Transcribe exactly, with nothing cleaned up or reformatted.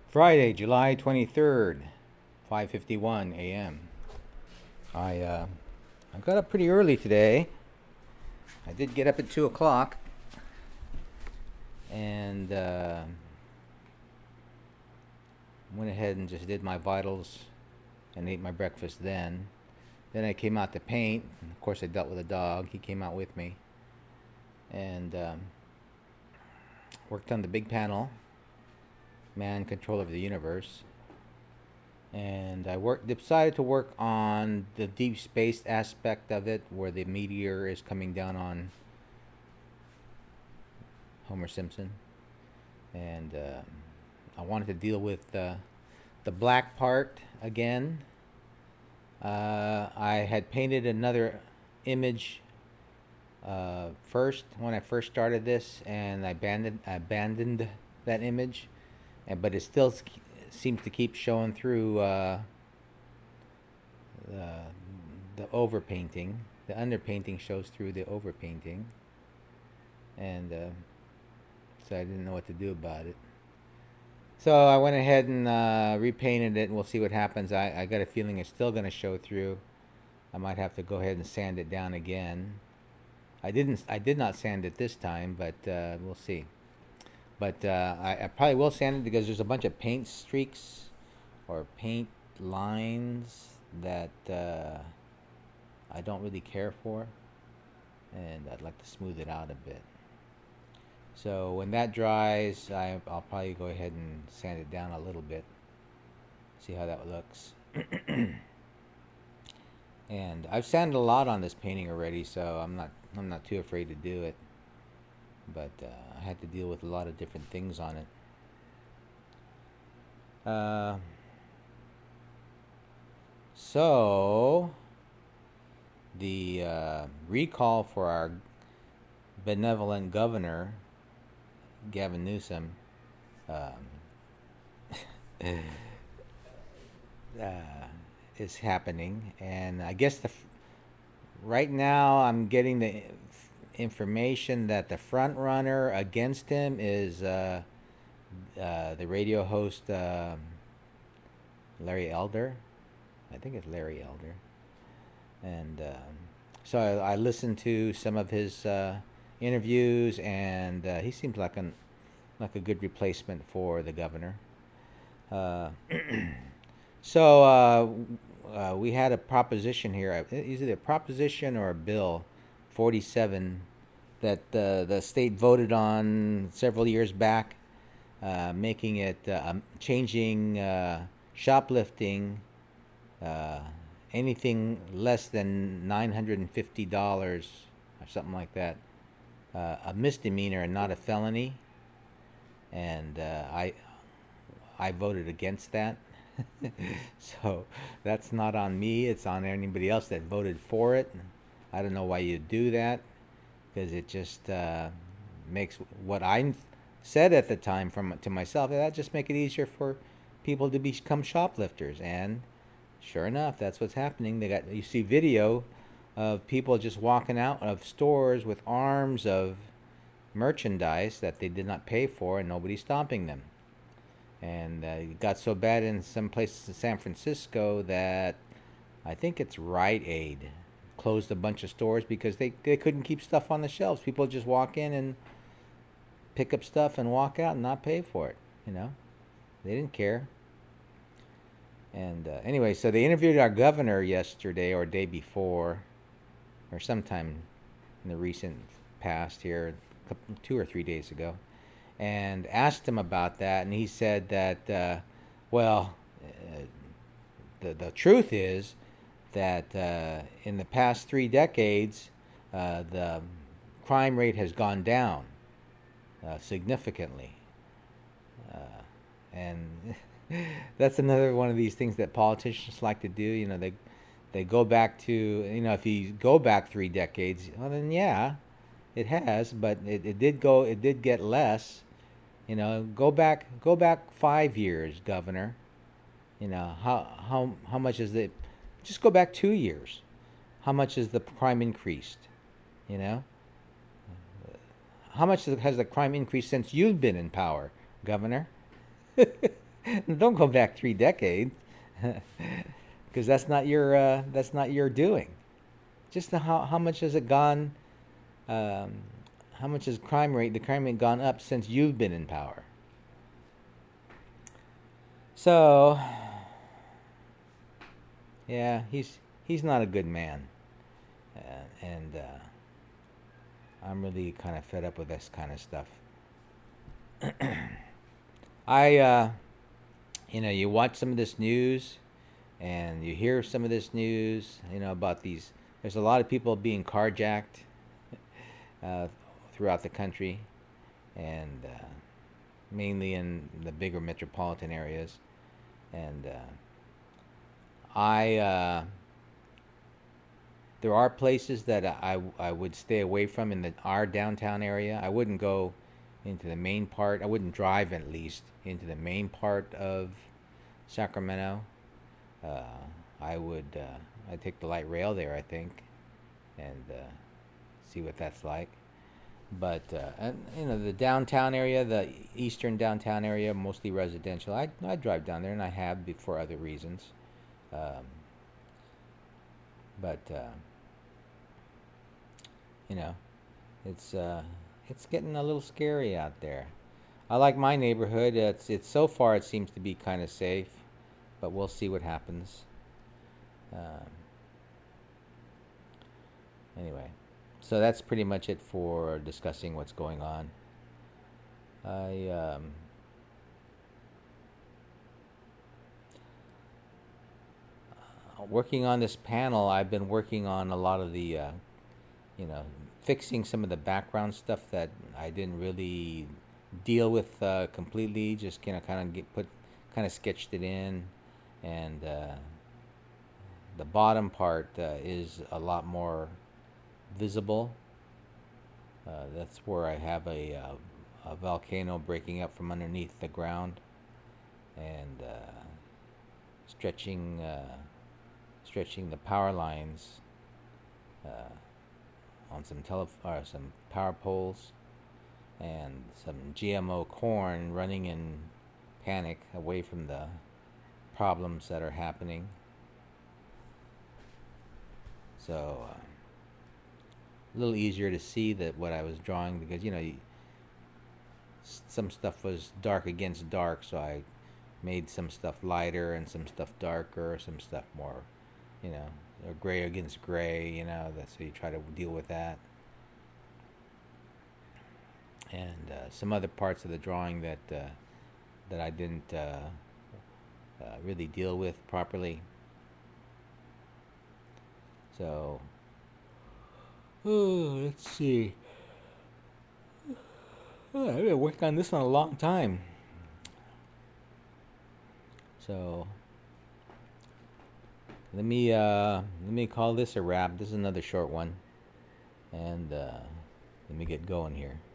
Friday, July twenty-third, five fifty-one a m. I uh, I got up pretty early today. I did get up at two o'clock, and uh, went ahead and just did my vitals and ate my breakfast then. Then I came out to paint. And of course, I dealt with a dog. He came out with me, and um, worked on the big panel, Man, Control of the Universe. And I worked, decided to work on the deep space aspect of it, where the meteor is coming down on Homer Simpson. And uh, I wanted to deal with uh, the black part again. Uh, I had painted another image uh, first when I first started this, and I abandoned, abandoned that image, and but it still seems to keep showing through uh, the the overpainting. The underpainting shows through the overpainting, and uh, so I didn't know what to do about it. So I went ahead and uh, repainted it, and we'll see what happens. I, I got a feeling it's still going to show through. I might have to go ahead and sand it down again. I didn't. I did not sand it this time, but uh, we'll see. But uh, I, I probably will sand it because there's a bunch of paint streaks or paint lines that uh, I don't really care for, and I'd like to smooth it out a bit. So when that dries, I, I'll probably go ahead and sand it down a little bit, see how that looks. And I've sanded a lot on this painting already, so I'm not I'm not too afraid to do it. But uh, I had to deal with a lot of different things on it. Uh, so the uh, recall for our benevolent governor, Gavin Newsom, um, uh, is happening, and I guess the f- right now I'm getting the information that the front runner against him is uh, uh, the radio host uh, Larry Elder. I think it's Larry Elder, and um, so I, I listened to some of his uh, interviews, and uh, he seems like an like a good replacement for the governor. Uh, so uh, uh, we had a proposition here. Is it a proposition or a bill? forty-seven that uh, the state voted on several years back, uh, making it uh, um, changing uh, shoplifting uh, anything less than nine hundred fifty dollars or something like that, uh, a misdemeanor and not a felony. And uh, I I voted against that. So that's not on me, it's on anybody else that voted for it. I don't know why you do that, because it just uh, makes what I said at the time from to myself, that just make it easier for people to become shoplifters. And sure enough, that's what's happening. They got you see video of people just walking out of stores with arms of merchandise that they did not pay for, and nobody's stopping them. And uh, it got so bad in some places in San Francisco that I think it's Rite Aid closed a bunch of stores because they, they couldn't keep stuff on the shelves. People just walk in and pick up stuff and walk out and not pay for it. You know, they didn't care. And uh, anyway, so they interviewed our governor yesterday or day before, or sometime in the recent past here, two or three days ago, and asked him about that. And he said that, uh, well, uh, the the truth is that uh, in the past three decades, uh, the crime rate has gone down uh, significantly. Uh, and that's another one of these things that politicians like to do. You know, they they go back to, you know, if you go back three decades, well then yeah, it has, but it, it did go, it did get less. You know, go back go back five years, Governor. You know, how how how much is it? Just go back two years. How much is the crime increased? You know, how much has the crime increased since you've been in power, Governor? Don't go back three decades, because that's not your uh, that's not your doing. Just the, how how much has it gone? Um, how much has crime rate the crime rate gone up since you've been in power? So, yeah, he's he's not a good man, uh, and uh, I'm really kind of fed up with this kind of stuff. I, uh, you know, you watch some of this news, and you hear some of this news, you know, about these. There's a lot of people being carjacked uh, throughout the country, and uh, mainly in the bigger metropolitan areas. And uh, I, uh, there are places that I, I would stay away from in the our downtown area. I wouldn't go into the main part. I wouldn't drive at least into the main part of Sacramento. Uh, I would uh, I'd take the light rail there, I think, and uh, see what that's like. But uh, and, you know, the downtown area, the eastern downtown area, mostly residential. I I drive down there, and I have for other reasons. Um, but uh, you know, it's uh, it's getting a little scary out there. I like my neighborhood. It's it's so far it seems to be kind of safe, but we'll see what happens. Um, anyway, so that's pretty much it for discussing what's going on. I um, working on this panel. I've been working on a lot of the, uh, you know, fixing some of the background stuff that I didn't really deal with uh, completely. Just you know, kind of get put, kind of sketched it in, and uh, the bottom part uh, is a lot more visible. Uh, that's where I have a, uh, a volcano breaking up from underneath the ground, and uh, stretching uh, stretching the power lines uh, on some tele or some power poles, and some G M O corn running in panic away from the problems that are happening. So uh, a little easier to see that what I was drawing, because you know you, some stuff was dark against dark, so I made some stuff lighter and some stuff darker, some stuff more, you know, or gray against gray, you know. That's so you try to deal with that. And uh, some other parts of the drawing that uh, that I didn't uh, uh, really deal with properly. So, oh, let's see. Oh, I've been working on this one a long time. So, let me uh, let me call this a wrap. This is another short one, and uh, let me get going here.